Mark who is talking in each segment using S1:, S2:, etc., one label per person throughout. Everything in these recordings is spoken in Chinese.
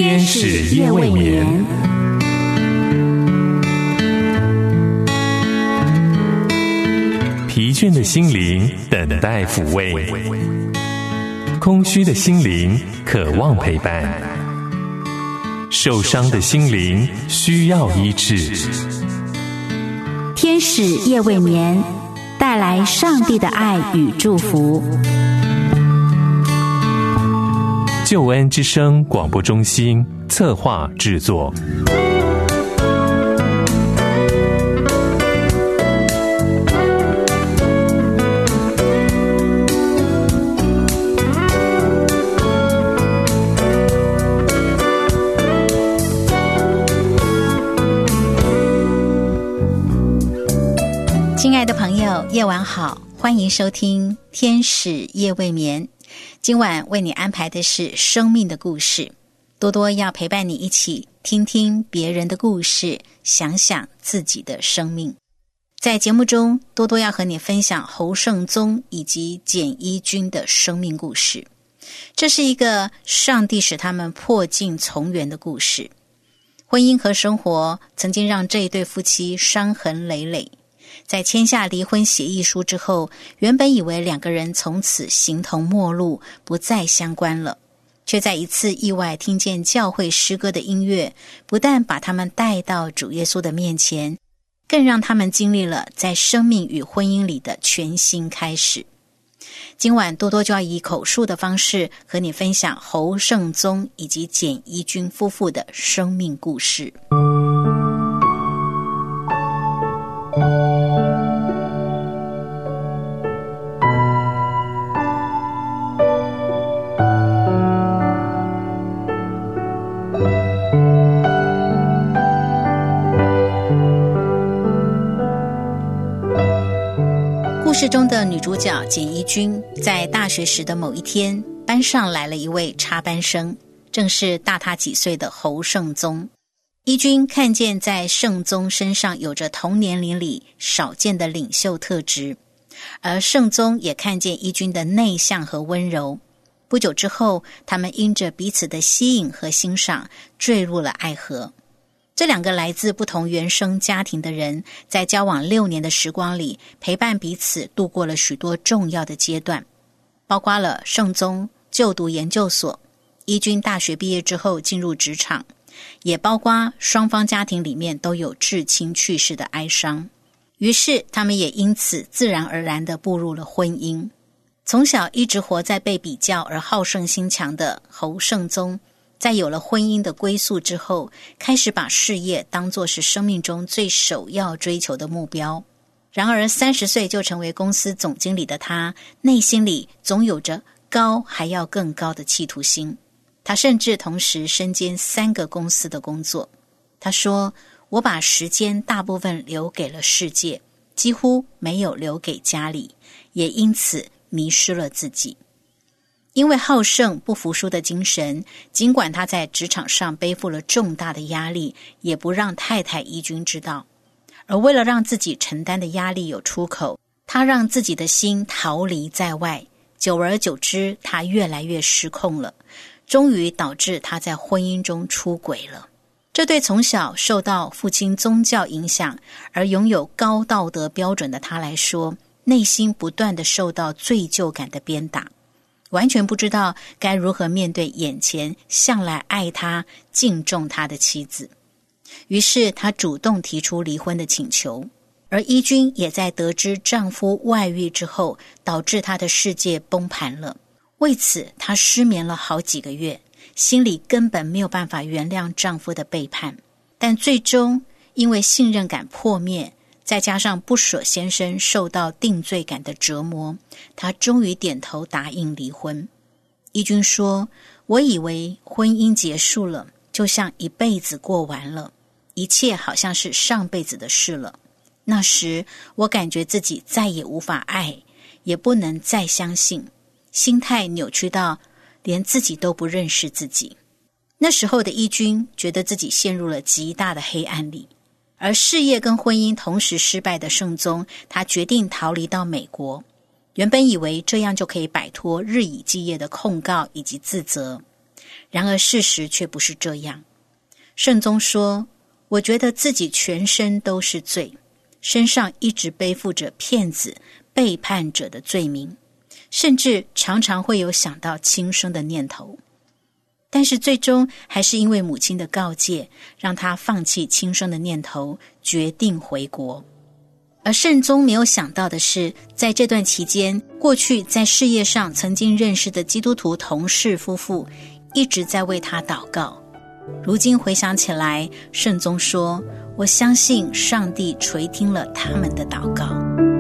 S1: 天使夜未眠。疲倦的心灵等待抚慰，空虚的心灵渴望陪伴，受伤的心灵需要医治。
S2: 天使夜未眠，带来上帝的爱与祝福。
S1: 救恩之声广播中心策划制作。
S3: 亲爱的朋友，夜晚好，欢迎收听天使夜未眠。今晚为你安排的是生命的故事，多多要陪伴你一起听听别人的故事，想想自己的生命。在节目中，多多要和你分享侯胜宗以及简一君的生命故事。这是一个上帝使他们破镜重圆的故事。婚姻和生活曾经让这一对夫妻伤痕累累，在签下离婚协议书之后，原本以为两个人从此形同陌路，不再相关了，却在一次意外听见教会诗歌的音乐，不但把他们带到主耶稣的面前，更让他们经历了在生命与婚姻里的全新开始。今晚多多就要以口述的方式和你分享侯胜宗以及简一君夫妇的生命故事。故事中的女主角简一君，在大学时的某一天，班上来了一位插班生，正是大她几岁的侯胜宗。一君看见在胜宗身上有着同年龄里少见的领袖特质，而胜宗也看见一君的内向和温柔。不久之后，他们因着彼此的吸引和欣赏，坠入了爱河。这两个来自不同原生家庭的人，在交往6年的时光里，陪伴彼此度过了许多重要的阶段，包括了胜宗就读研究所，一君大学毕业之后进入职场，也包括双方家庭里面都有至亲去世的哀伤。于是他们也因此自然而然地步入了婚姻。从小一直活在被比较而好胜心强的侯胜宗，在有了婚姻的归宿之后，开始把事业当作是生命中最首要追求的目标。然而30岁就成为公司总经理的他，内心里总有着高还要更高的企图心。他甚至同时身兼3个公司的工作。他说，我把时间大部分留给了世界，几乎没有留给家里，也因此迷失了自己。因为好胜不服输的精神，尽管他在职场上背负了重大的压力，也不让太太一君知道。而为了让自己承担的压力有出口，他让自己的心逃离在外，久而久之，他越来越失控了，终于导致他在婚姻中出轨了。这对从小受到父亲宗教影响而拥有高道德标准的他来说，内心不断地受到罪疚感的鞭打，完全不知道该如何面对眼前向来爱他、敬重他的妻子。于是他主动提出离婚的请求，而一君也在得知丈夫外遇之后，导致她的世界崩盘了。为此她失眠了好几个月，心里根本没有办法原谅丈夫的背叛。但最终因为信任感破灭，再加上不舍先生受到定罪感的折磨，她终于点头答应离婚。一君说，我以为婚姻结束了，就像一辈子过完了，一切好像是上辈子的事了。那时我感觉自己再也无法爱，也不能再相信，心态扭曲到连自己都不认识自己。那时候的一君觉得自己陷入了极大的黑暗里，而事业跟婚姻同时失败的胜宗，他决定逃离到美国。原本以为这样就可以摆脱日以继夜的控告以及自责， 然而事实却不是这样。圣宗说，我觉得自己全身都是罪，身上一直背负着骗子、背叛者的罪名，甚至常常会有想到轻生的念头。但是最终还是因为母亲的告诫，让他放弃轻生的念头，决定回国。而圣宗没有想到的是，在这段期间，过去在事业上曾经认识的基督徒同事夫妇一直在为他祷告。如今回想起来，圣宗说，我相信上帝垂听了他们的祷告。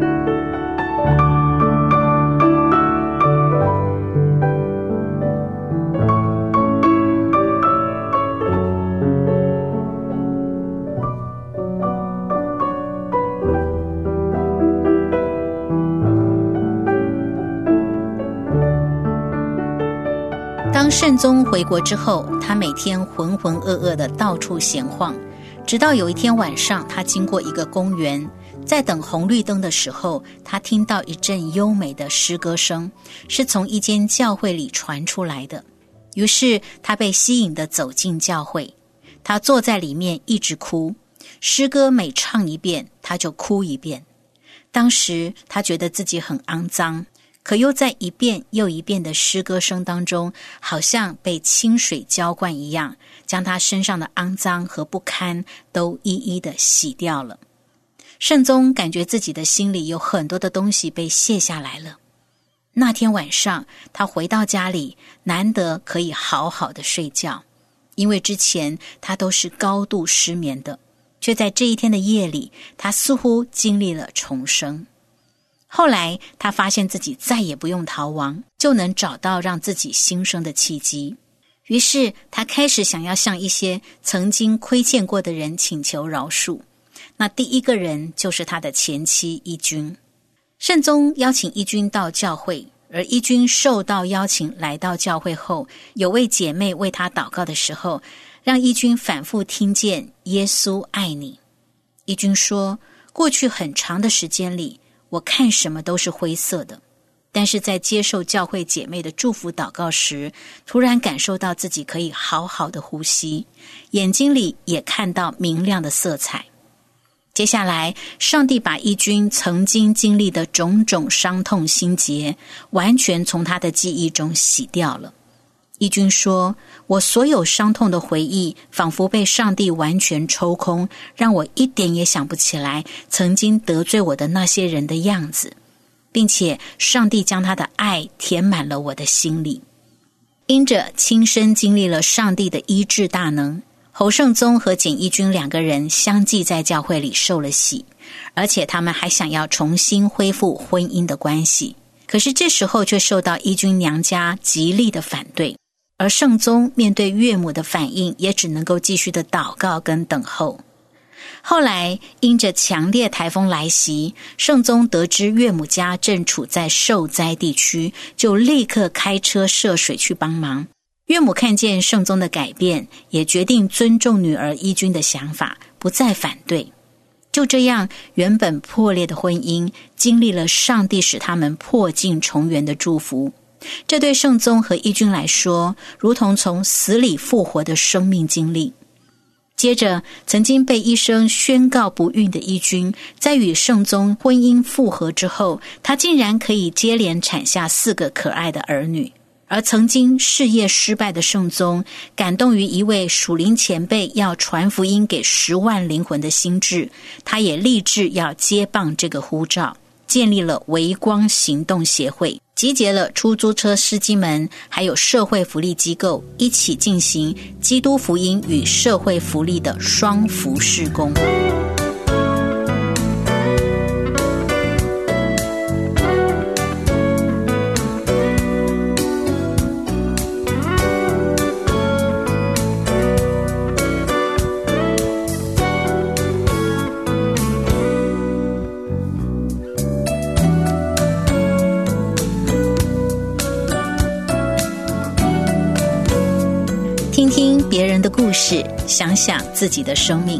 S3: 当圣宗回国之后，他每天浑浑噩噩地到处闲晃，直到有一天晚上，他经过一个公园，在等红绿灯的时候，他听到一阵优美的诗歌声，是从一间教会里传出来的。于是他被吸引地走进教会，他坐在里面一直哭，诗歌每唱一遍，他就哭一遍。当时他觉得自己很肮脏，可又在一遍又一遍的诗歌声当中，好像被清水浇灌一样，将他身上的肮脏和不堪都一一的洗掉了。圣宗感觉自己的心里有很多的东西被卸下来了。那天晚上，他回到家里，难得可以好好的睡觉，因为之前他都是高度失眠的，却在这一天的夜里，他似乎经历了重生。后来他发现自己再也不用逃亡，就能找到让自己新生的契机。于是他开始想要向一些曾经亏欠过的人请求饶恕。那第一个人就是他的前妻一君。圣宗邀请一君到教会，而一君受到邀请来到教会后，有位姐妹为他祷告的时候，让一君反复听见耶稣爱你。一君说，过去很长的时间里，我看什么都是灰色的，但是在接受教会姐妹的祝福祷告时，突然感受到自己可以好好的呼吸，眼睛里也看到明亮的色彩。接下来，上帝把一君曾经经历的种种伤痛心结，完全从他的记忆中洗掉了。一君说，我所有伤痛的回忆仿佛被上帝完全抽空，让我一点也想不起来曾经得罪我的那些人的样子，并且上帝将他的爱填满了我的心里。因着亲身经历了上帝的医治大能，侯圣宗和简一君两个人相继在教会里受了洗，而且他们还想要重新恢复婚姻的关系。可是这时候却受到一君娘家极力的反对，而圣宗面对岳母的反应，也只能够继续的祷告跟等候。后来因着强烈台风来袭，圣宗得知岳母家正处在受灾地区，就立刻开车涉水去帮忙。岳母看见圣宗的改变，也决定尊重女儿一君的想法，不再反对。就这样，原本破裂的婚姻经历了上帝使他们破镜重圆的祝福。这对圣宗和一君来说，如同从死里复活的生命经历。接着，曾经被医生宣告不孕的一君，在与圣宗婚姻复合之后，他竟然可以接连产下4个可爱的儿女。而曾经事业失败的圣宗，感动于一位属灵前辈要传福音给10万灵魂的心志，他也立志要接棒这个呼召，建立了微光行动协会，集结了出租车司机们还有社会福利机构，一起进行基督福音与社会福利的双福事工。听听别人的故事，想想自己的生命。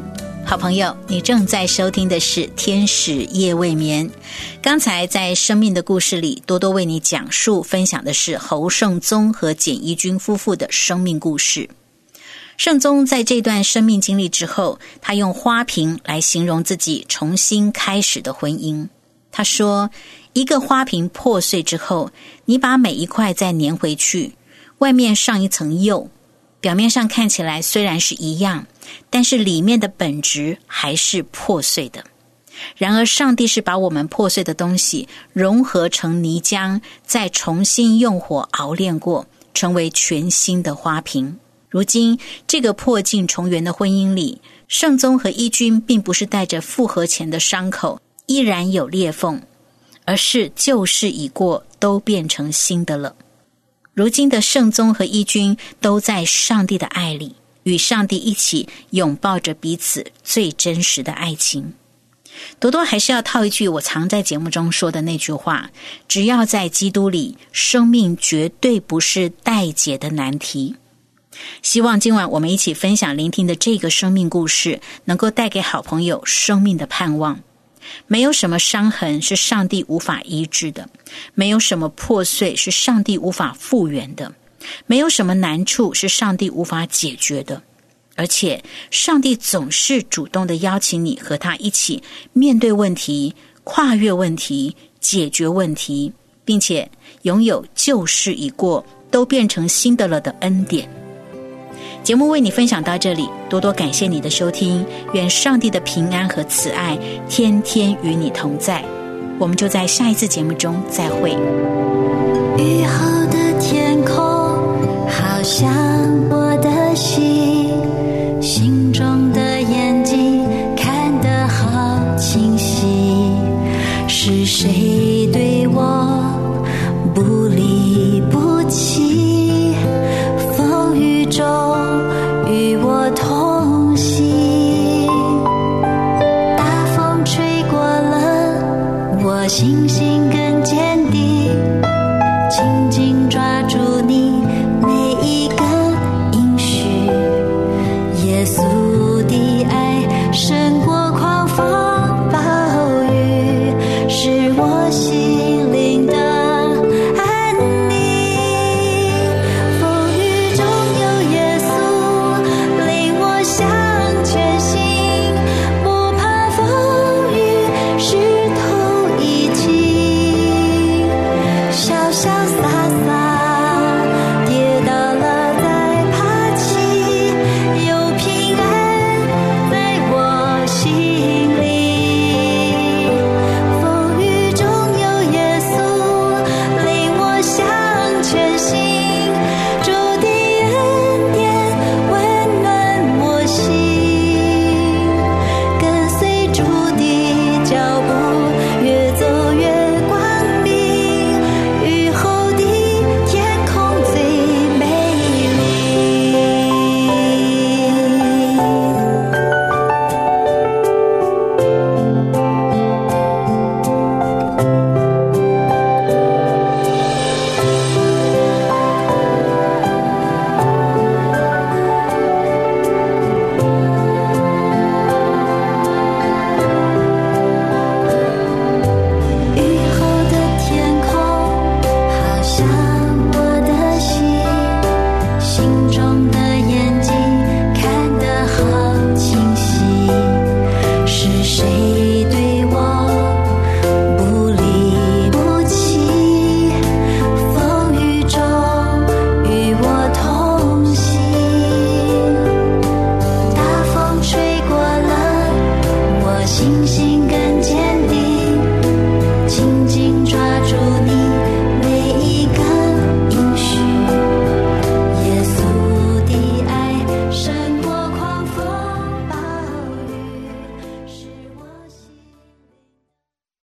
S3: 好朋友，你正在收听的是天使夜未眠。刚才在生命的故事里，多多为你讲述分享的是侯胜宗和简一君夫妇的生命故事。胜宗在这段生命经历之后，他用花瓶来形容自己重新开始的婚姻。他说，一个花瓶破碎之后，你把每一块再粘回去，外面上一层釉，表面上看起来虽然是一样，但是里面的本质还是破碎的。然而上帝是把我们破碎的东西融合成泥浆，再重新用火熬炼过，成为全新的花瓶。如今这个破镜重圆的婚姻里，胜宗和一君并不是带着复合前的伤口依然有裂缝，而是旧事已过，都变成新的了。如今的胜宗和一君都在上帝的爱里，与上帝一起拥抱着彼此最真实的爱情。多多还是要套一句我常在节目中说的那句话，只要在基督里，生命绝对不是待解的难题。希望今晚我们一起分享聆听的这个生命故事，能够带给好朋友生命的盼望。没有什么伤痕是上帝无法医治的，没有什么破碎是上帝无法复原的，没有什么难处是上帝无法解决的。而且上帝总是主动地邀请你和他一起面对问题，跨越问题，解决问题，并且拥有旧事已过，都变成新的了的恩典。节目为你分享到这里，多多感谢你的收听，愿上帝的平安和慈爱天天与你同在。我们就在下一次节目中再会。
S4: 雨后的天空好像我的心，心中的眼睛看得好清晰，是谁对我不离不弃，风雨中与我同行，大风吹过了我心